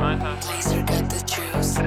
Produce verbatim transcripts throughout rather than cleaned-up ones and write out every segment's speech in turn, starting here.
Laser got the juice.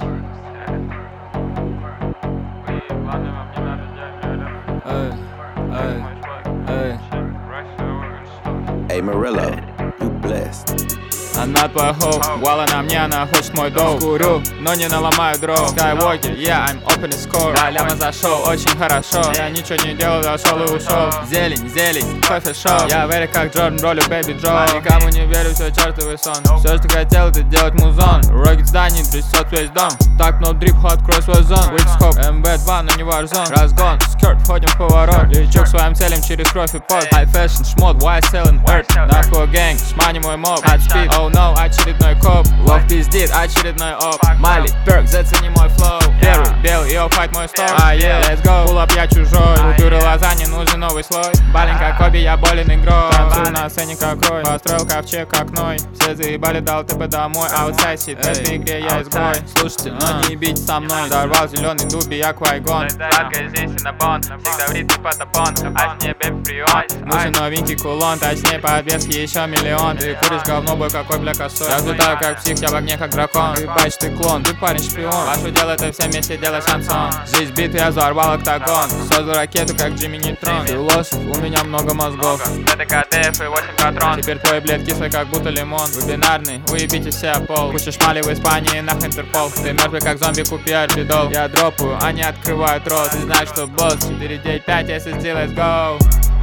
Ey, ey, ey. Hey Morello, you blessed. Она твой хоп, вала на мне, она хочет мой доу. Курю, но не наломаю дров. Skywalker, yeah, I'm open score. Да, ляма зашел, очень хорошо. Я ничего не делал, зашел и ушел. Зелень, зелень, кофе шоу. Я верю как Джордан, ролю Baby Джо. Никому не верю, все чертовый сон. Все, что хотел, это делать музон. Рокет зданий, трясет весь дом. Так, no drip, hot cross свой зон. Witchscope, эм бэ два, но не Warzone. Разгон, скерт, входим в поворот. Лечу к своим целям через кровь и пот. High fashion, шмот, why selling earth. Нарко гэнг, шмани мой моб. Hot speed, oh no, очередной коп. Лов пиздит, очередной оп. Мали, перк, зацени мой флоу. Первый, белый, йо, файт мой стол. А, yeah, let's go, pull up, я чужой. У дуры лазаньи нужен новый слой. Бален как Коби, я болен игрой. Танцую на сцене как Рой. Построил ковчег как Ной. Все заебали, дал ТП домой. Аутсайд сид, в этой игре я изгой. Слушайте, но не бить со мной. Дорвал зеленый дуби, я Квайгон. Сладкая здесь и на бон. Всегда в ритме потопон. А с небе прион. Нужен новенький кулон. Точнее подвески еще миллион. Ты куришь говно, бой какой бля косой. Я взлетаю как псих, я в огне как дракон. Ты бач, ты клон, ты парень шпион. Ваше дело это все вместе делать шансон. Жизнь битвы, я взорвал октагон. Создал ракету как Джимми Нейтрон. Философ, у меня много мозгов. Это КТФ и восемь патрон. Теперь твой блед кислый как будто лимон. Вы бинарный, уебите все пол. Куча шмали в Испании, нах Интерпол. Ты мертвый как зомби, купи альбидол. Я дропаю, они открывают рот. Ты знаешь, что босс. четыре девять пять, эс эс ди, let's go.